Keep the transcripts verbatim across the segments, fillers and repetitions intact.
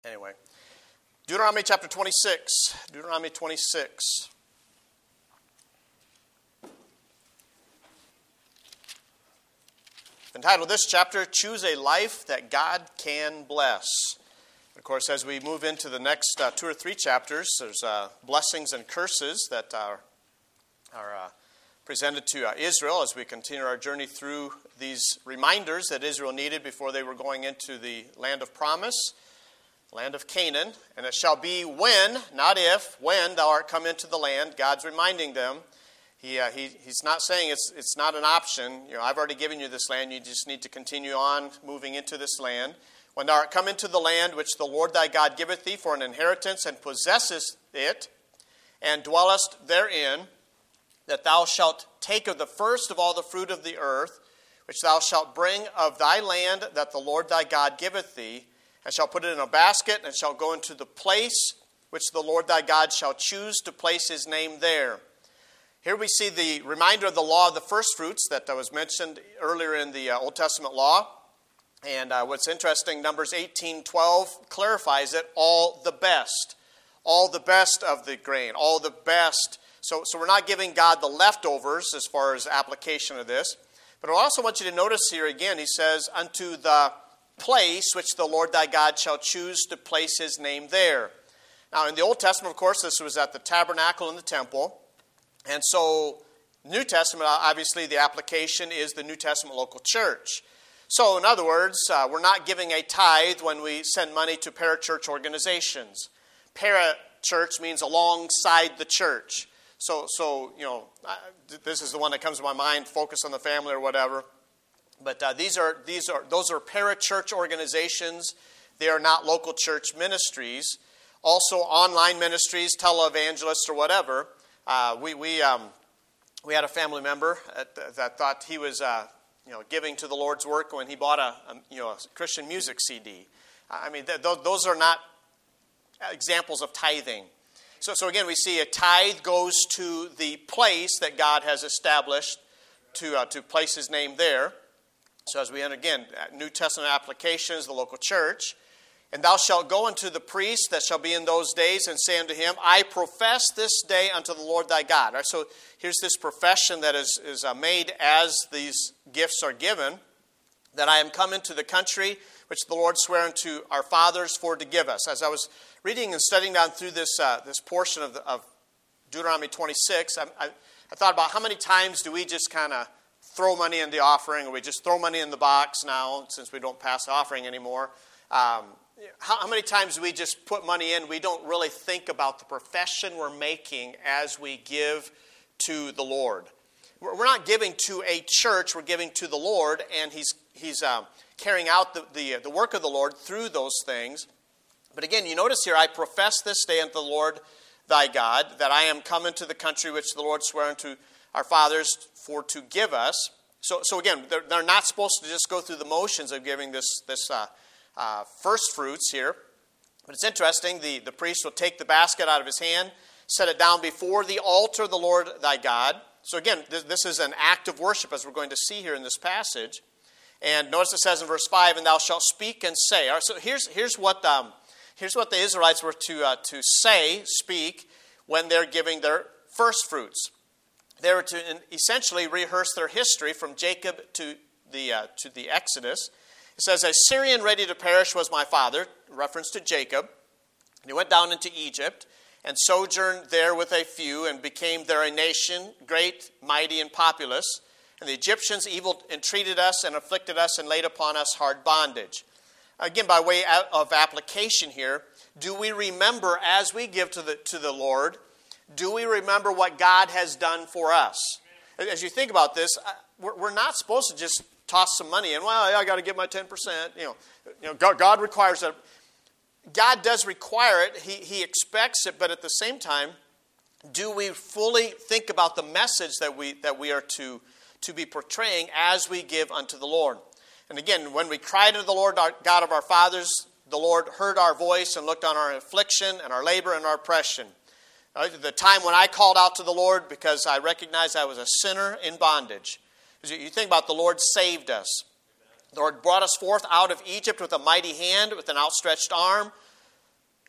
Anyway, Deuteronomy chapter twenty-six. Deuteronomy twenty-six. Entitled this chapter, Choose a Life That God Can Bless. Of course, as we move into the next uh, two or three chapters, there's uh, blessings and curses that are, are uh, presented to uh, Israel as we continue our journey through these reminders that Israel needed before they were going into the land of promise, land of Canaan. And it shall be when, not if, when thou art come into the land. God's reminding them. He, uh, he He's not saying it's it's not an option. You know, I've already given you this land. You just need to continue on moving into this land. When thou art come into the land which the Lord thy God giveth thee for an inheritance, and possessest it, and dwellest therein, that thou shalt take of the first of all the fruit of the earth, which thou shalt bring of thy land that the Lord thy God giveth thee, and shalt put it in a basket, and shalt go into the place which the Lord thy God shall choose to place his name there. Here we see the reminder of the law of the first fruits that was mentioned earlier in the uh, Old Testament law. And uh, what's interesting, Numbers eighteen twelve clarifies it, all the best. All the best of the grain, all the best. So, so we're not giving God the leftovers as far as application of this. But I also want you to notice here again, he says, unto the place which the Lord thy God shall choose to place his name there. Now in the Old Testament, of course, this was at the tabernacle and the temple. And so, New Testament, obviously, the application is the New Testament local church. So, in other words, uh, we're not giving a tithe when we send money to parachurch organizations. Parachurch means alongside the church. So, so you know, this is the one that comes to my mind, focus on the family or whatever. But uh, these are these are those are parachurch organizations. They are not local church ministries. Also, online ministries, televangelists or whatever. Uh, we we um, we had a family member at, that thought he was uh, you know giving to the Lord's work when he bought a, a you know a Christian music C D. I mean th- th- those are not examples of tithing. So so again we see a tithe goes to the place that God has established to uh, to place His name there. So as we enter again New Testament applications, the local church. And thou shalt go unto the priest that shall be in those days, and say unto him, I profess this day unto the Lord thy God. Right, so here's this profession that is, is uh, made as these gifts are given, that I am come into the country which the Lord sware unto our fathers for to give us. As I was reading and studying down through this uh, this portion of, the, of Deuteronomy twenty-six, I, I, I thought about how many times do we just kind of throw money in the offering, or we just throw money in the box now since we don't pass the offering anymore. Um, How, how many times do we just put money in? We don't really think about the profession we're making as we give to the Lord. We're, we're not giving to a church. We're giving to the Lord, and He's He's um, carrying out the, the the work of the Lord through those things. But again, you notice here, I profess this day unto the Lord thy God, that I am come into the country which the Lord sware unto our fathers for to give us. So, so again, they're, they're not supposed to just go through the motions of giving this this. Uh, Uh, first fruits here. But it's interesting, the, the priest will take the basket out of his hand, set it down before the altar of the Lord thy God. So again, this, this is an act of worship, as we're going to see here in this passage. And notice it says in verse five, and thou shalt speak and say. All right, so here's here's what um, here's what the Israelites were to uh, to say, speak, when they're giving their first fruits. They were to essentially rehearse their history from Jacob to the uh, to the Exodus. It says, a Syrian ready to perish was my father, reference to Jacob. And he went down into Egypt and sojourned there with a few and became there a nation, great, mighty, and populous. And the Egyptians evil entreated us and afflicted us and laid upon us hard bondage. Again, by way of application here, do we remember as we give to the, to the Lord, do we remember what God has done for us? As you think about this, we're, we're not supposed to just toss some money in. Well, I got to get my ten percent. You know, you know, God, God requires that. God does require it. He, he expects it. But at the same time, do we fully think about the message that we that we are to, to be portraying as we give unto the Lord? And again, when we cried unto the Lord, our God of our fathers, the Lord heard our voice and looked on our affliction and our labor and our oppression. Uh, the time when I called out to the Lord because I recognized I was a sinner in bondage. You think about the Lord saved us. The Lord brought us forth out of Egypt with a mighty hand, with an outstretched arm.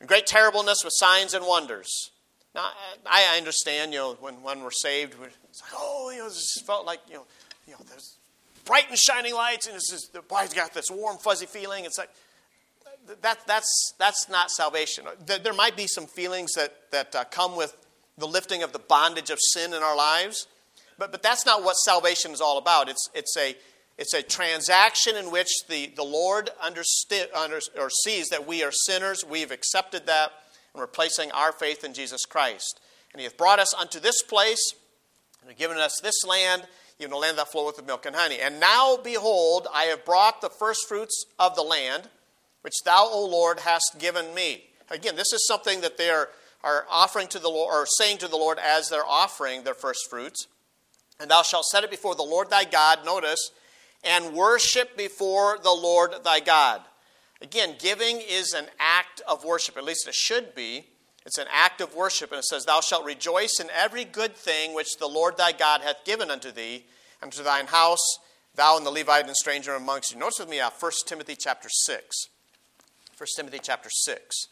great terribleness with signs and wonders. Now, I understand, you know, when, when we're saved, it's like, oh, you know, this felt like, you know, you know, there's bright and shining lights, and it's just, the body's got this warm, fuzzy feeling. It's like, that, that's, that's not salvation. There might be some feelings that, that uh, come with the lifting of the bondage of sin in our lives, but, but that's not what salvation is all about. It's, it's, a, it's a transaction in which the, the Lord understood, under, or sees that we are sinners. We've accepted that, and we're placing our faith in Jesus Christ. And He hath brought us unto this place, and He hath given us this land, even a land that floweth with milk and honey. And now, behold, I have brought the first fruits of the land, which thou, O Lord, hast given me. Again, this is something that they are, are offering to the Lord, or saying to the Lord as they're offering their first fruits. And thou shalt set it before the Lord thy God, notice, and worship before the Lord thy God. Again, giving is an act of worship, at least it should be. It's an act of worship, and it says, thou shalt rejoice in every good thing which the Lord thy God hath given unto thee, and to thine house, thou and the Levite and stranger amongst you. Notice with me uh, First Timothy chapter six. First Timothy chapter six.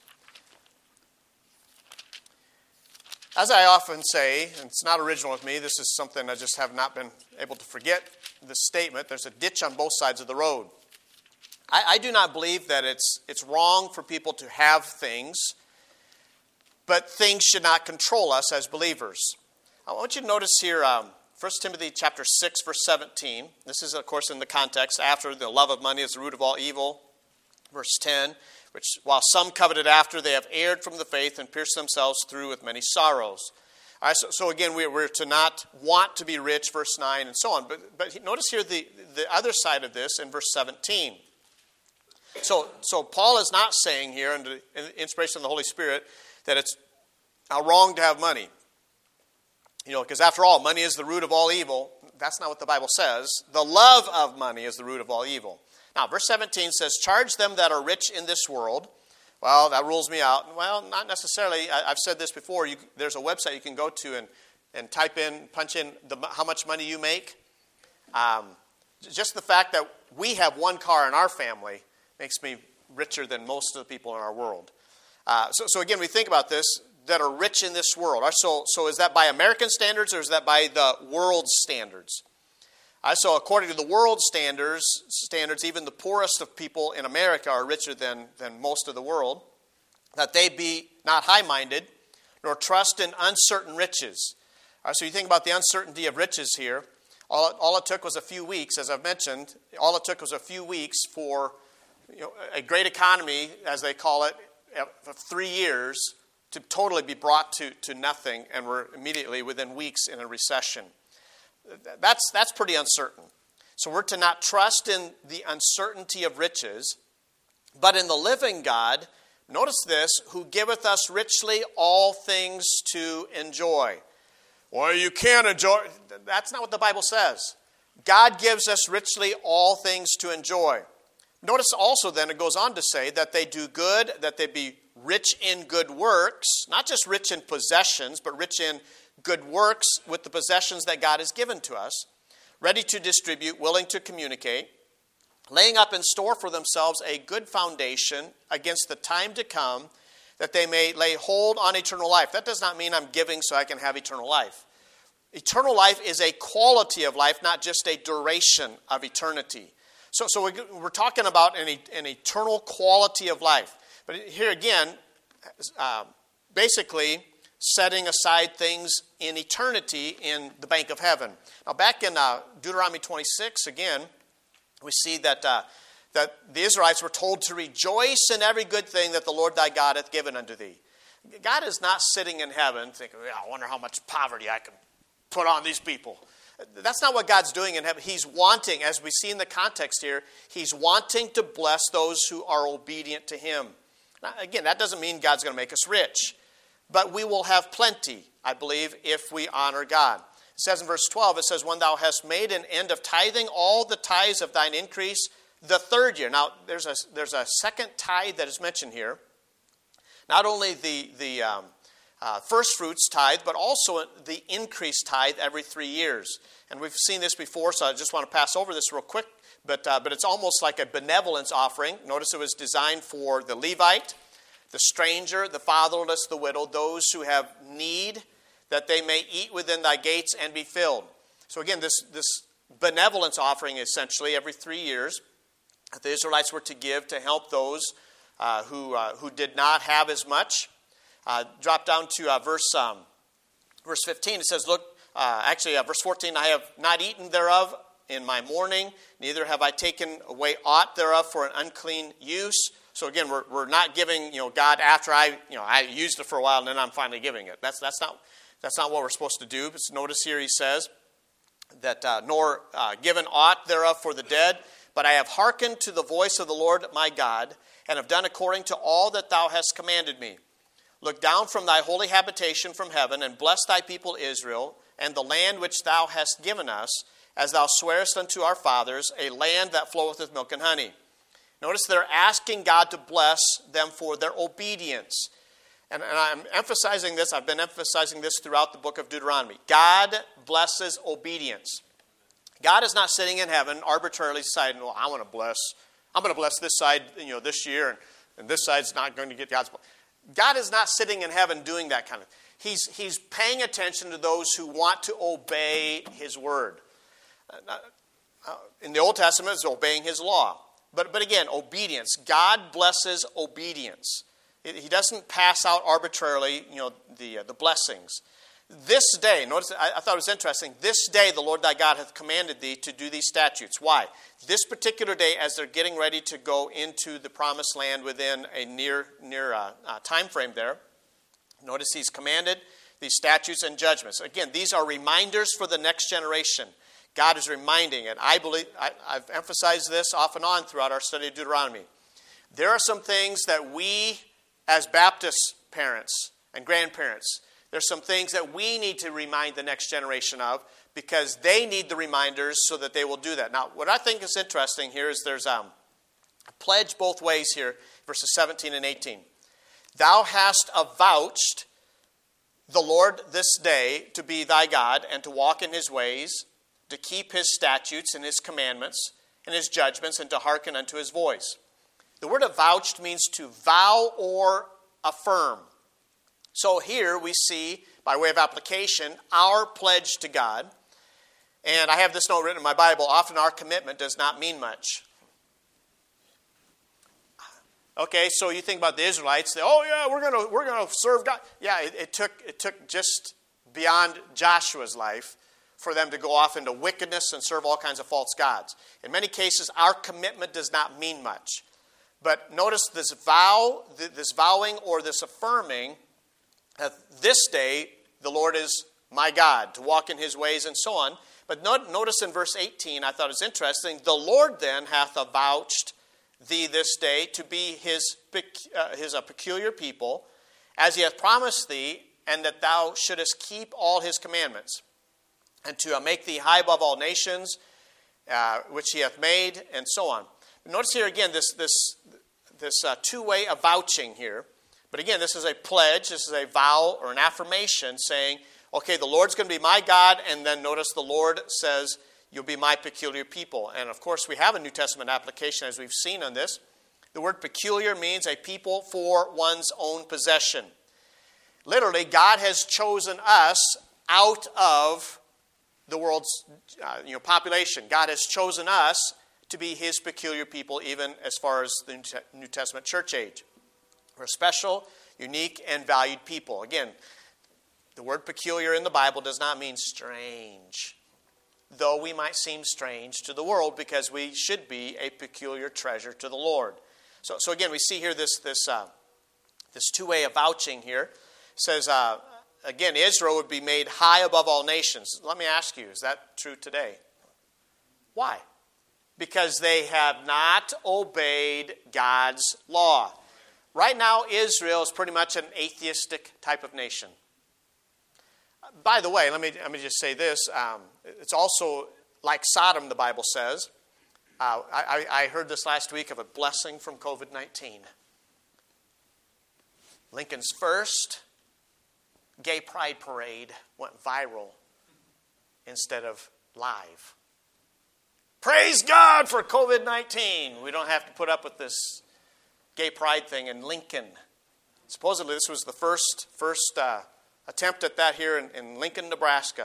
As I often say, and it's not original with me, this is something I just have not been able to forget, this statement, there's a ditch on both sides of the road. I, I do not believe that it's, it's wrong for people to have things, but things should not control us as believers. I want you to notice here, um, First Timothy chapter six, verse seventeen. This is, of course, in the context after the love of money is the root of all evil. Verse ten, which while some coveted after, they have erred from the faith and pierced themselves through with many sorrows. All right, so, so again, we, we're to not want to be rich, verse nine, and so on. But, but notice here the, the other side of this in verse seventeen. So, so Paul is not saying here, under the inspiration of the Holy Spirit, that it's wrong to have money. You know, because after all, money is the root of all evil. That's not what the Bible says. The love of money is the root of all evil. Now, verse seventeen says, charge them that are rich in this world. Well, that rules me out. Well, not necessarily. I, I've said this before. You, there's a website you can go to and, and type in, punch in the, how much money you make. Um, just the fact that we have one car in our family makes me richer than most of the people in our world. Uh, so, so again, we think about this, that are rich in this world. So, so is that by American standards or is that by the world's standards? Uh, so according to the world standards, standards, even the poorest of people in America are richer than, than most of the world. That they be not high-minded, nor trust in uncertain riches. Uh, so you think about the uncertainty of riches here. All, all it took was a few weeks, as I've mentioned. All it took was a few weeks for you know, a great economy, as they call it, of three years to totally be brought to, to nothing, and we're immediately within weeks in a recession. That's, that's pretty uncertain. So we're to not trust in the uncertainty of riches, but in the living God, notice this, who giveth us richly all things to enjoy. Well, you can't enjoy. That's not what the Bible says. God gives us richly all things to enjoy. Notice also then it goes on to say that they do good, that they be rich in good works, not just rich in possessions, but rich in good works with the possessions that God has given to us, ready to distribute, willing to communicate, laying up in store for themselves a good foundation against the time to come, that they may lay hold on eternal life. That does not mean I'm giving so I can have eternal life. Eternal life is a quality of life, not just a duration of eternity. So, so we're talking about an, an eternal quality of life. But here again, uh, basically setting aside things in eternity in the bank of heaven. Now back in uh, Deuteronomy twenty-six, again, we see that, uh, that the Israelites were told to rejoice in every good thing that the Lord thy God hath given unto thee. God is not sitting in heaven thinking, I wonder how much poverty I can put on these people. That's not what God's doing in heaven. He's wanting, as we see in the context here, He's wanting to bless those who are obedient to Him. Now, again, that doesn't mean God's going to make us rich, but we will have plenty, I believe, if we honor God. It says in verse twelve, it says, when thou hast made an end of tithing all the tithes of thine increase the third year. Now, there's a, there's a second tithe that is mentioned here. Not only the, the um, Uh, first fruits tithe, but also the increased tithe every three years. And we've seen this before, so I just want to pass over this real quick. But uh, but it's almost like a benevolence offering. Notice it was designed for the Levite, the stranger, the fatherless, the widow, those who have need, that they may eat within thy gates and be filled. So again, this, this benevolence offering essentially every three years that the Israelites were to give to help those uh, who uh, who did not have as much. Uh, drop down to uh, verse um, verse fifteen. It says, look, uh, actually uh, verse fourteen, I have not eaten thereof in my mourning, neither have I taken away aught thereof for an unclean use. So again, we're we're not giving, you know, God after I, you know, I used it for a while and then I'm finally giving it. That's that's not that's not what we're supposed to do. But notice here he says that uh, nor uh, given aught thereof for the dead, but I have hearkened to the voice of the Lord my God, and have done according to all that thou hast commanded me. Look down from thy holy habitation from heaven, and bless thy people Israel, and the land which thou hast given us, as thou swearest unto our fathers, a land that floweth with milk and honey. Notice they're asking God to bless them for their obedience. And, and I'm emphasizing this, I've been emphasizing this throughout the book of Deuteronomy. God blesses obedience. God is not sitting in heaven arbitrarily deciding, well, I want to bless, I'm going to bless this side, you know, this year, and, and this side's not going to get God's blessing. God is not sitting in heaven doing that kind of thing. He's, he's paying attention to those who want to obey His word. Uh, in the Old Testament, it's obeying His law. But, but again, obedience. God blesses obedience. He doesn't pass out arbitrarily, you know, the, uh, the blessings. This day, notice, I, I thought it was interesting, this day the Lord thy God hath commanded thee to do these statutes. Why? This particular day, as they're getting ready to go into the promised land within a near, near uh, uh, time frame there, notice he's commanded these statutes and judgments. Again, these are reminders for the next generation. God is reminding, and I believe, I, I've emphasized this off and on throughout our study of Deuteronomy. There are some things that we, as Baptist parents and grandparents, there's some things that we need to remind the next generation of because they need the reminders so that they will do that. Now, what I think is interesting here is there's um, a pledge both ways here, verses seventeen and eighteen. Thou hast avouched the Lord this day to be thy God and to walk in His ways, to keep His statutes and His commandments and His judgments and to hearken unto His voice. The word avouched means to vow or affirm. So here we see, by way of application, our pledge to God. And I have this note written in my Bible, often our commitment does not mean much. Okay, so you think about the Israelites, they, oh yeah, we're gonna we're gonna serve God. Yeah, it, it took it took just beyond Joshua's life for them to go off into wickedness and serve all kinds of false gods. In many cases, our commitment does not mean much. But notice this vow, this vowing or this affirming, that this day the Lord is my God, to walk in His ways and so on. But notice in verse eighteen, I thought it was interesting, the Lord then hath avouched thee this day to be His, uh, his a peculiar people, as He hath promised thee, and that thou shouldest keep all His commandments, and to uh, make thee high above all nations, uh, which He hath made, and so on. Notice here again this, this, this uh, two-way avouching here. But again, this is a pledge, this is a vow or an affirmation saying, okay, the Lord's going to be my God, and then notice the Lord says, you'll be my peculiar people. And of course, we have a New Testament application as we've seen on this. The word peculiar means a people for one's own possession. Literally, God has chosen us out of the world's uh, you know, population. God has chosen us to be His peculiar people, even as far as the New Testament church age. We're a special, unique, and valued people. Again, the word peculiar in the Bible does not mean strange, though we might seem strange to the world because we should be a peculiar treasure to the Lord. So, so again, we see here this this uh, this two-way avouching here. It says, uh, again, Israel would be made high above all nations. Let me ask you, is that true today? Why? Because they have not obeyed God's law. Right now, Israel is pretty much an atheistic type of nation. By the way, let me let me just say this. Um, it's also like Sodom, the Bible says. Uh, I, I heard this last week of a blessing from covid nineteen. Lincoln's first gay pride parade went viral instead of live. Praise God for covid nineteen. We don't have to put up with this gay pride thing in Lincoln. Supposedly this was the first, first uh, attempt at that here in, in Lincoln, Nebraska.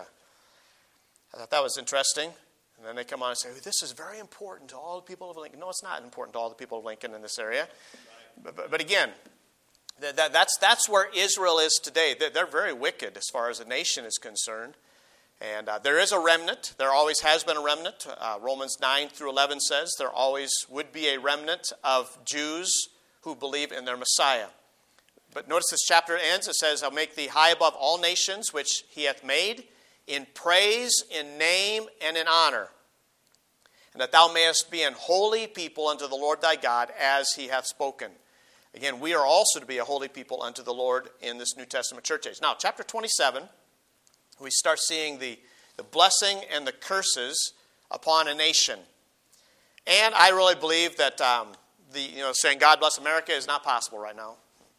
I thought that was interesting. And then they come on and say, this is very important to all the people of Lincoln. No, it's not important to all the people of Lincoln in this area. But, but, but again, that, that, that's, that's where Israel is today. They're, they're very wicked as far as a nation is concerned. And uh, there is a remnant. There always has been a remnant. Uh, Romans nine through eleven says there always would be a remnant of Jews who believe in their Messiah. But notice this chapter ends. It says, I'll make thee high above all nations which he hath made, in praise, in name, and in honor. And that thou mayest be an holy people unto the Lord thy God, as he hath spoken. Again, we are also to be a holy people unto the Lord in this New Testament church age. Now, chapter twenty-seven, we start seeing the, the blessing and the curses upon a nation. And I really believe that um, the you know saying God bless America is not possible right now.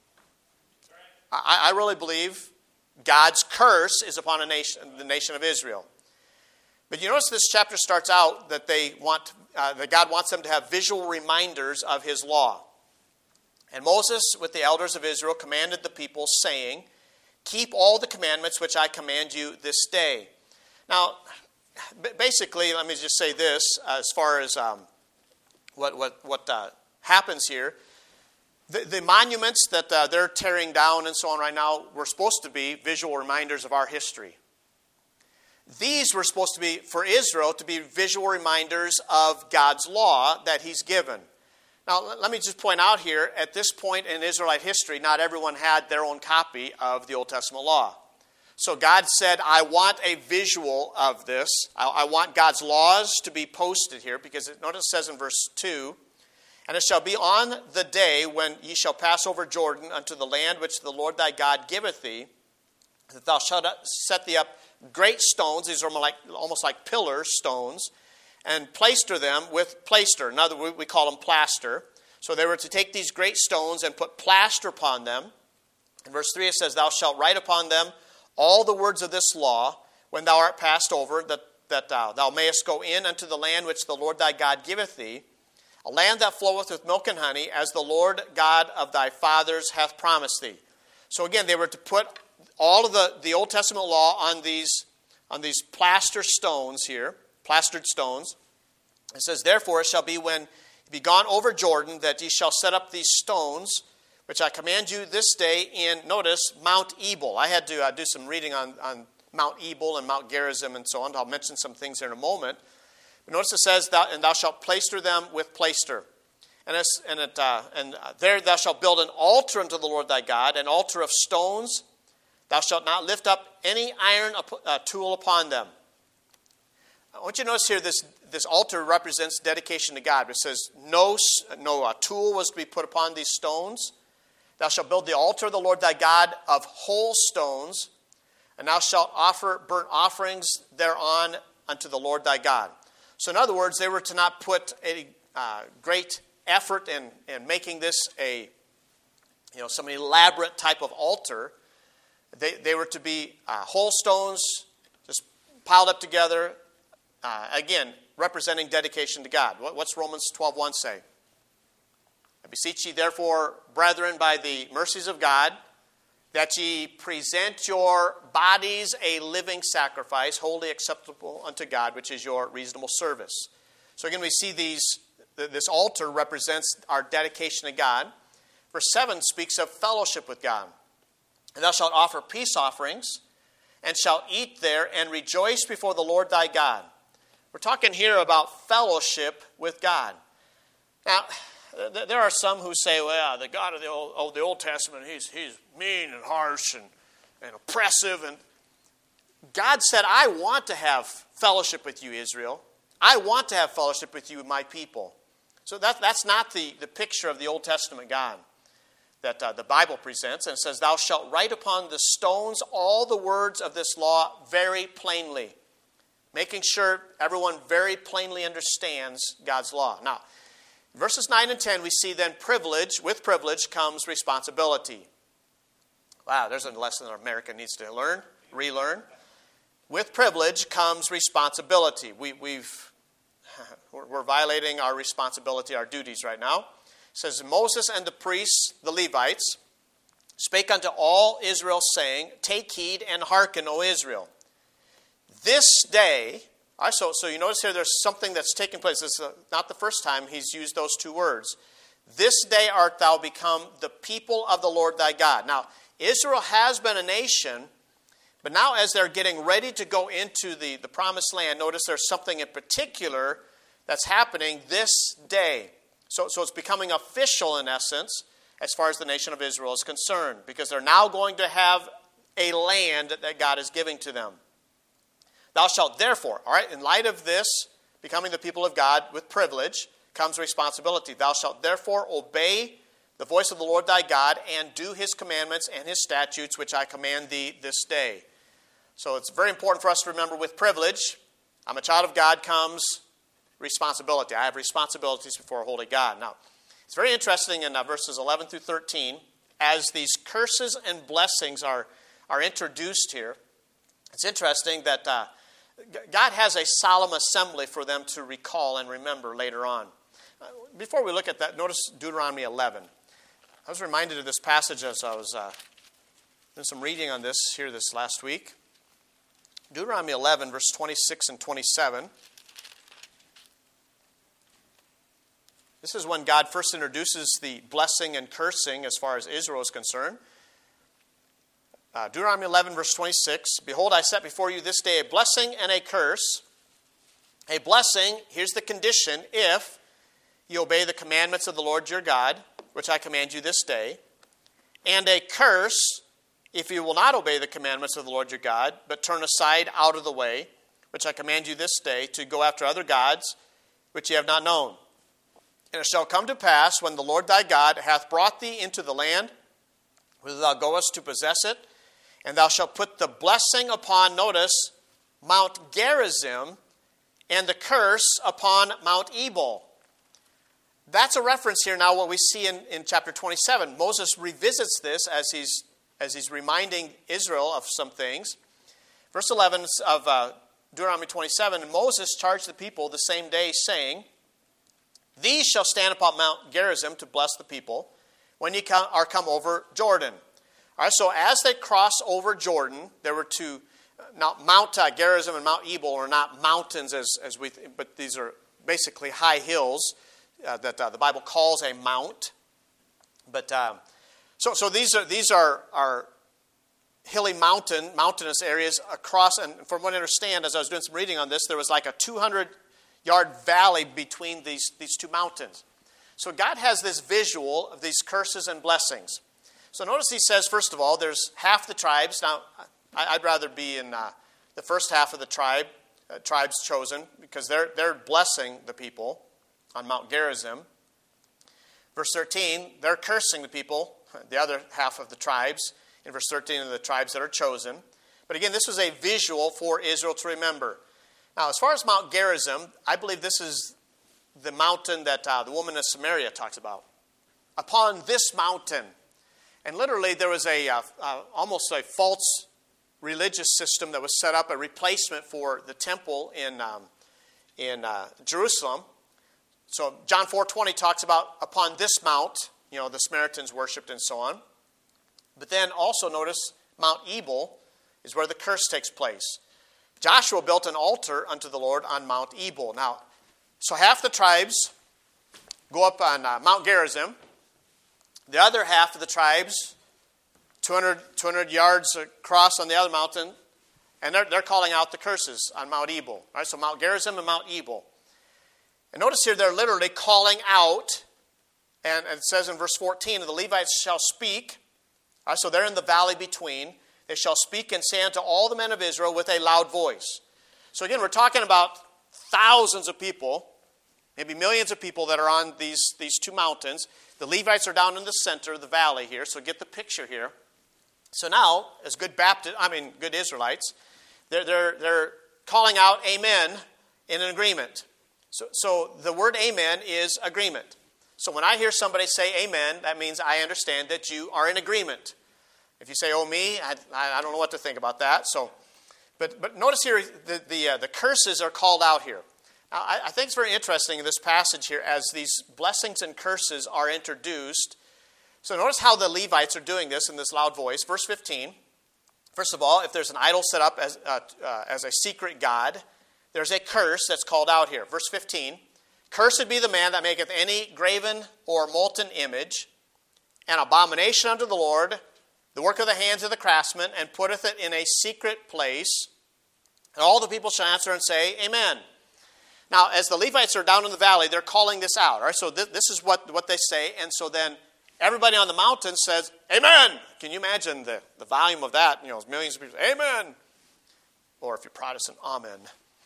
I, I really believe God's curse is upon a nation, the nation of Israel. But you notice this chapter starts out that they want uh, that God wants them to have visual reminders of his law. And Moses, with the elders of Israel, commanded the people, saying, keep all the commandments which I command you this day. Now, basically, let me just say this, uh, as far as um, what, what, what uh, happens here. The, the monuments that uh, they're tearing down and so on right now were supposed to be visual reminders of our history. These were supposed to be, for Israel, to be visual reminders of God's law that he's given. Now, let me just point out here, at this point in Israelite history, not everyone had their own copy of the Old Testament law. So God said, I want a visual of this. I, I want God's laws to be posted here, because it, notice it says in verse two, and it shall be on the day when ye shall pass over Jordan unto the land which the Lord thy God giveth thee, that thou shalt set thee up great stones, these are like, almost like pillar stones, and plaister them with plaister. In other words, we call them plaster. So they were to take these great stones and put plaster upon them. In verse three it says, thou shalt write upon them all the words of this law when thou art passed over, that, that thou, thou mayest go in unto the land which the Lord thy God giveth thee, a land that floweth with milk and honey, as the Lord God of thy fathers hath promised thee. So again, they were to put all of the, the Old Testament law on these, on these plaster stones here, plastered stones. It says, therefore it shall be when ye be gone over Jordan, that ye shall set up these stones, which I command you this day in, notice, Mount Ebal. I had to uh, do some reading on, on Mount Ebal and Mount Gerizim and so on. I'll mention some things here in a moment. But notice it says, thou, and thou shalt plaister them with plaister. And, and, it, uh, and there thou shalt build an altar unto the Lord thy God, an altar of stones. Thou shalt not lift up any iron uh, tool upon them. I want you to notice here, this, this altar represents dedication to God. It says, no, no uh, tool was to be put upon these stones. Thou shalt build the altar of the Lord thy God of whole stones, and thou shalt offer burnt offerings thereon unto the Lord thy God. So in other words, they were to not put a uh, great effort in, in making this a, you know, some elaborate type of altar. They, they were to be uh, whole stones, just piled up together, uh, again, representing dedication to God. What, what's Romans twelve one say? I beseech ye therefore, brethren, by the mercies of God, that ye present your bodies a living sacrifice, wholly acceptable unto God, which is your reasonable service. So again, we see these. This altar represents our dedication to God. Verse seven speaks of fellowship with God. And thou shalt offer peace offerings, and shalt eat there, and rejoice before the Lord thy God. We're talking here about fellowship with God. Now, there are some who say, well, the God of the Old, of the Old Testament, he's, he's mean and harsh and, and oppressive. And God said, I want to have fellowship with you, Israel. I want to have fellowship with you, my people. So that, that's not the, the picture of the Old Testament God that uh, the Bible presents. And it says, thou shalt write upon the stones all the words of this law very plainly. Making sure everyone very plainly understands God's law. Now, verses nine and ten, we see then privilege. With privilege comes responsibility. Wow, there's a lesson that America needs to learn, relearn. With privilege comes responsibility. We, we've, we're violating our responsibility, our duties right now. It says, Moses and the priests, the Levites, spake unto all Israel, saying, Take heed and hearken, O Israel. This day, all right, so, so you notice here there's something that's taking place. This is not the first time he's used those two words. This day art thou become the people of the Lord thy God. Now, Israel has been a nation, but now as they're getting ready to go into the, the promised land, notice there's something in particular that's happening this day. So, so it's becoming official in essence as far as the nation of Israel is concerned, because they're now going to have a land that God is giving to them. Thou shalt therefore, all right, in light of this, becoming the people of God with privilege, comes responsibility. Thou shalt therefore obey the voice of the Lord thy God, and do his commandments and his statutes, which I command thee this day. So it's very important for us to remember with privilege, I'm a child of God, comes responsibility. I have responsibilities before a holy God. Now, it's very interesting in uh, verses eleven through thirteen, as these curses and blessings are, are introduced here. It's interesting that uh, God has a solemn assembly for them to recall and remember later on. Uh, before we look at that, notice Deuteronomy eleven. I was reminded of this passage as I was uh, doing some reading on this here this last week. Deuteronomy eleven, verse twenty-six and twenty-seven. This is when God first introduces the blessing and cursing as far as Israel is concerned. Uh, Deuteronomy eleven, verse twenty-six. Behold, I set before you this day a blessing and a curse. A blessing, here's the condition, if you obey the commandments of the Lord your God, which I command you this day. And a curse, if you will not obey the commandments of the Lord your God, but turn aside out of the way, which I command you this day, to go after other gods, which ye have not known. And it shall come to pass, when the Lord thy God hath brought thee into the land, whither thou goest to possess it, and thou shalt put the blessing upon, notice, Mount Gerizim, and the curse upon Mount Ebal. That's a reference here now what we see in, in chapter twenty-seven. Moses revisits this as he's, as he's reminding Israel of some things. Verse eleven of uh, Deuteronomy twenty-seven, and Moses charged the people the same day, saying, These shall stand upon Mount Gerizim to bless the people when ye come, are come over Jordan. All right, so as they cross over Jordan, there were two, now Mount uh, Gerizim and Mount Ebal are not mountains, as, as we, but these are basically high hills uh, that uh, the Bible calls a mount. But um, so so these are these are are hilly mountain mountainous areas across. And from what I understand, as I was doing some reading on this, there was like a two hundred yard valley between these these two mountains. So God has this visual of these curses and blessings. So notice he says, first of all, there's half the tribes. Now, I'd rather be in uh, the first half of the tribe, uh, tribes chosen, because they're they're blessing the people on Mount Gerizim. Verse thirteen, they're cursing the people, the other half of the tribes, in verse thirteen of the tribes that are chosen. But again, this was a visual for Israel to remember. Now, as far as Mount Gerizim, I believe this is the mountain that uh, the woman of Samaria talks about. Upon this mountain. And literally there was a uh, uh, almost a false religious system that was set up, a replacement for the temple in um, in uh, Jerusalem. So John four twenty talks about upon this mount, you know, the Samaritans worshipped and so on. But then also notice Mount Ebal is where the curse takes place. Joshua built an altar unto the Lord on Mount Ebal. Now, so half the tribes go up on uh, Mount Gerizim. The other half of the tribes, two hundred, two hundred yards across on the other mountain, and they're, they're calling out the curses on Mount Ebal. All right, so Mount Gerizim and Mount Ebal. And notice here they're literally calling out, and, and it says in verse fourteen, the Levites shall speak. All right, so they're in the valley between. They shall speak and say unto all the men of Israel with a loud voice. So again, we're talking about thousands of people, maybe millions of people that are on these, these two mountains. The Levites are down in the center of the valley here, so get the picture here. So now, as good Baptist, I mean good Israelites, they're they're they're calling out amen in an agreement. So so the word amen is agreement. So when I hear somebody say amen, that means I understand that you are in agreement. If you say oh me, I I don't know what to think about that. So, but but notice here the the uh, the curses are called out here. Now, I, I think it's very interesting in this passage here as these blessings and curses are introduced. So notice how the Levites are doing this in this loud voice. Verse fifteen. First of all, if there's an idol set up as, uh, uh, as a secret god, there's a curse that's called out here. Verse fifteen. Cursed be the man that maketh any graven or molten image, an abomination unto the Lord, the work of the hands of the craftsman, and putteth it in a secret place. And all the people shall answer and say, Amen. Now, as the Levites are down in the valley, they're calling this out. All right, so th- this is what, what they say. And so then everybody on the mountain says, Amen. Can you imagine the, the volume of that? You know, millions of people, Amen. Or if you're Protestant, Amen.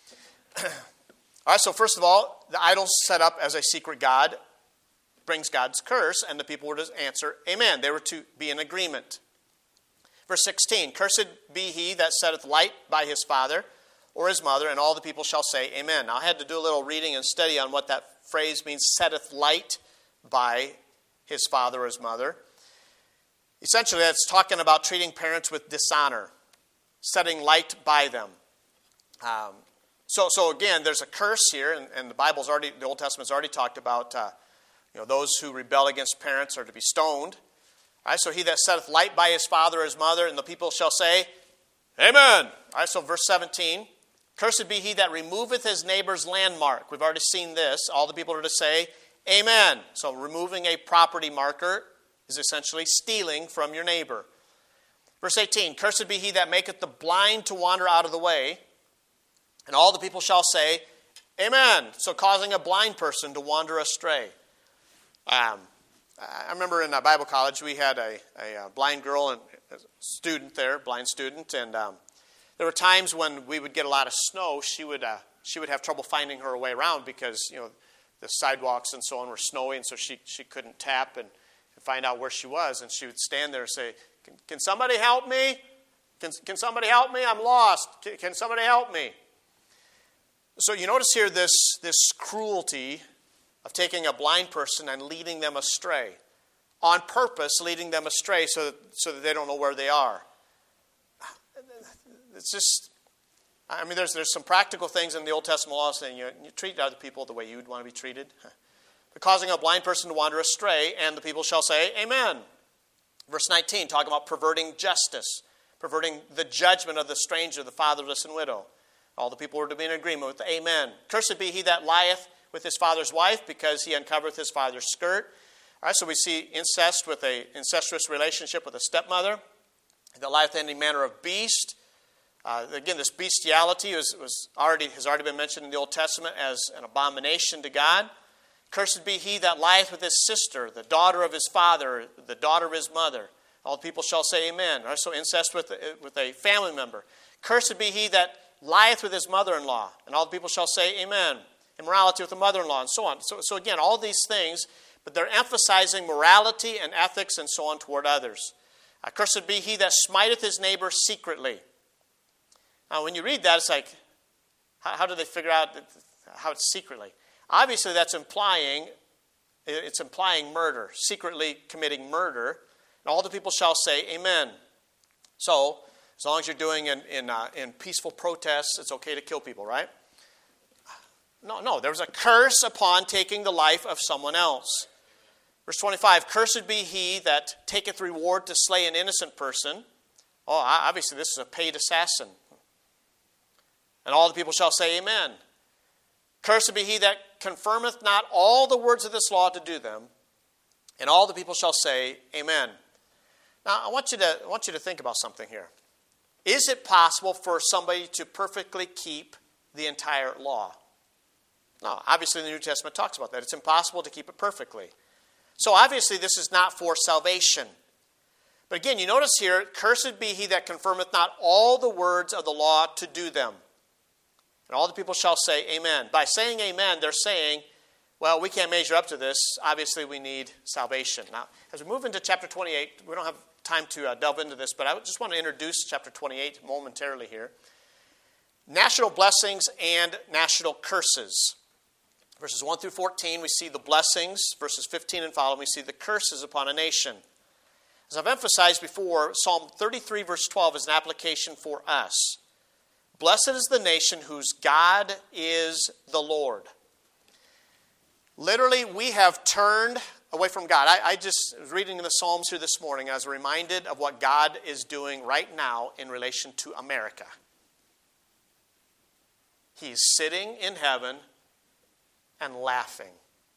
All right, so first of all, the idol set up as a secret god brings God's curse, and the people were to answer, Amen. They were to be in agreement. Verse sixteen, Cursed be he that setteth light by his father or his mother, and all the people shall say, Amen. Now, I had to do a little reading and study on what that phrase means, setteth light by his father or his mother. Essentially, that's talking about treating parents with dishonor, setting light by them. Um, so, so again, there's a curse here, and, and the Bible's already, the Old Testament's already talked about, uh, you know, those who rebel against parents are to be stoned. All right, so he that setteth light by his father or his mother, and the people shall say, Amen. All right, so verse seventeen, Cursed be he that removeth his neighbor's landmark. We've already seen this. All the people are to say, Amen. So removing a property marker is essentially stealing from your neighbor. Verse eighteen, Cursed be he that maketh the blind to wander out of the way. And all the people shall say, Amen. So causing a blind person to wander astray. Um, I remember in Bible college we had a, a blind girl and a student there, blind student, and um, there were times when we would get a lot of snow. She would uh, she would have trouble finding her way around because you know the sidewalks and so on were snowy, and so she she couldn't tap and, and find out where she was. And she would stand there and say, "Can, can somebody help me? Can can somebody help me? I'm lost. Can, can somebody help me?" So you notice here this this cruelty of taking a blind person and leading them astray. On purpose, leading them astray so that, so that they don't know where they are. It's just, I mean, there's there's some practical things in the Old Testament law saying you, you treat other people the way you would want to be treated. But causing a blind person to wander astray, and the people shall say, Amen. Verse nineteen, talking about perverting justice, perverting the judgment of the stranger, the fatherless and widow. All the people were to be in agreement with Amen. Cursed be he that lieth with his father's wife, because he uncovereth his father's skirt. All right, so we see incest with a incestuous relationship with a stepmother. That lieth in any manner of beast. Uh, again, this bestiality was, was already has already been mentioned in the Old Testament as an abomination to God. Cursed be he that lieth with his sister, the daughter of his father, the daughter of his mother. All the people shall say Amen. All right, so incest with, with a family member. Cursed be he that lieth with his mother-in-law, and all the people shall say Amen. Immorality with a mother-in-law, and so on. So, so again, all these things, but they're emphasizing morality and ethics and so on toward others. Uh, Cursed be he that smiteth his neighbor secretly. Now, when you read that, it's like, how, how do they figure out how it's secretly? Obviously, that's implying, it's implying murder, secretly committing murder. And all the people shall say Amen. So, as long as you're doing in in, uh, in peaceful protests, it's okay to kill people, right? No, no. There was a curse upon taking the life of someone else. Verse twenty-five, Cursed be he that taketh reward to slay an innocent person. Oh, obviously this is a paid assassin. And all the people shall say Amen. Cursed be he that confirmeth not all the words of this law to do them. And all the people shall say Amen. Now, I want you to, I want you to think about something here. Is it possible for somebody to perfectly keep the entire law? No, obviously the New Testament talks about that. It's impossible to keep it perfectly. So obviously this is not for salvation. But again, you notice here, Cursed be he that confirmeth not all the words of the law to do them. And all the people shall say Amen. By saying Amen, they're saying, well, we can't measure up to this. Obviously we need salvation. Now, as we move into chapter twenty-eight, we don't have time to uh, delve into this, but I just want to introduce chapter twenty-eight momentarily here. National blessings and national curses. Verses one through fourteen, we see the blessings. Verses fifteen and following, we see the curses upon a nation. As I've emphasized before, Psalm thirty-three, verse twelve is an application for us. Blessed is the nation whose God is the Lord. Literally, we have turned away from God. I, I just was reading in the Psalms here this morning. I was reminded of what God is doing right now in relation to America. He's sitting in heaven and laughing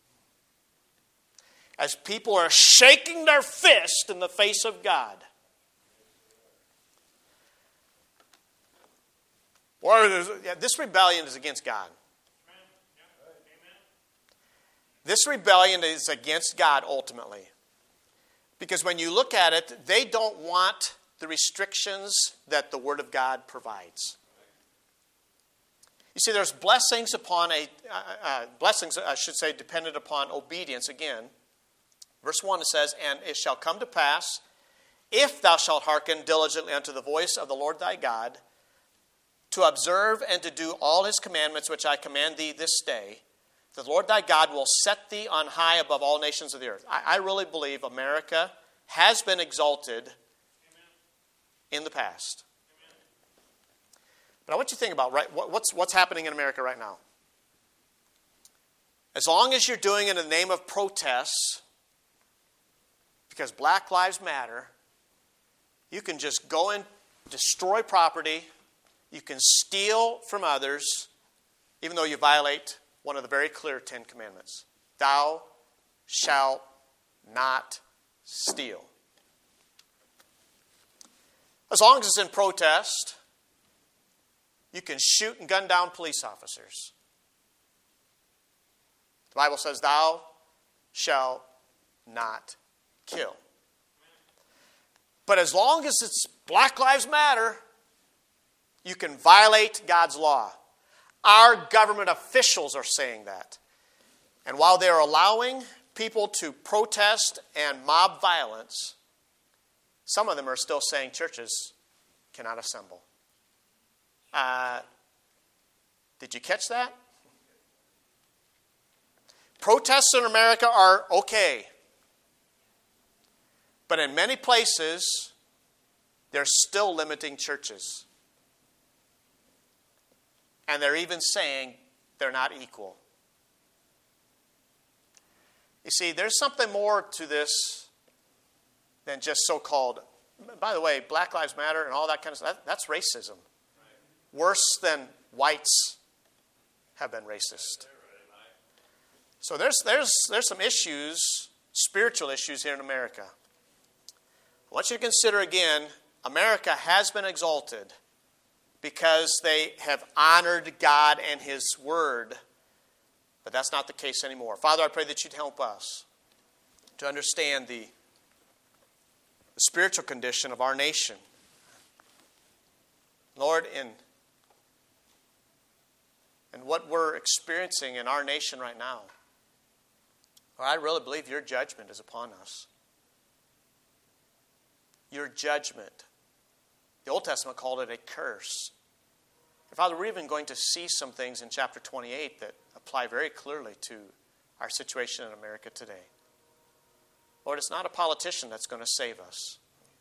as people are shaking their fist in the face of God. Or yeah, this rebellion is against God. This rebellion is against God ultimately. Because when you look at it, they don't want the restrictions that the Word of God provides. You see, there's blessings upon a, uh, uh, blessings, I should say, dependent upon obedience again. Verse one, it says, "And it shall come to pass, if thou shalt hearken diligently unto the voice of the Lord thy God, to observe and to do all his commandments which I command thee this day, the Lord thy God will set thee on high above all nations of the earth." I, I really believe America has been exalted Amen. In the past. Amen. But I want you to think about right, what's, what's happening in America right now. As long as you're doing it in the name of protests, because Black Lives Matter, you can just go and destroy property. You can steal from others, even though you violate one of the very clear Ten Commandments. Thou shalt not steal. As long as it's in protest, you can shoot and gun down police officers. The Bible says, thou shalt not kill. But as long as it's Black Lives Matter, you can violate God's law. Our government officials are saying that. And while they're allowing people to protest and mob violence, some of them are still saying churches cannot assemble. Uh, did you catch that? Protests in America are okay. But in many places, they're still limiting churches. And they're even saying they're not equal. You see, there's something more to this than just so-called, by the way, Black Lives Matter and all that kind of stuff, that, that's racism. Worse than whites have been racist. So there's, there's, there's some issues, spiritual issues here in America. I want you to consider again, America has been exalted because they have honored God and His Word. But that's not the case anymore. Father, I pray that you'd help us to understand the, the spiritual condition of our nation. Lord, in, in what we're experiencing in our nation right now, Lord, I really believe your judgment is upon us. Your judgment. The Old Testament called it a curse. And Father, we're even going to see some things in chapter twenty-eight that apply very clearly to our situation in America today. Lord, it's not a politician that's going to save us.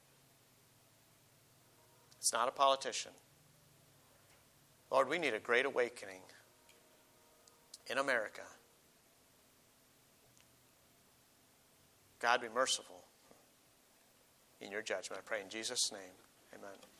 It's not a politician. Lord, we need a great awakening in America. God, be merciful in your judgment. I pray in Jesus' name. Amen.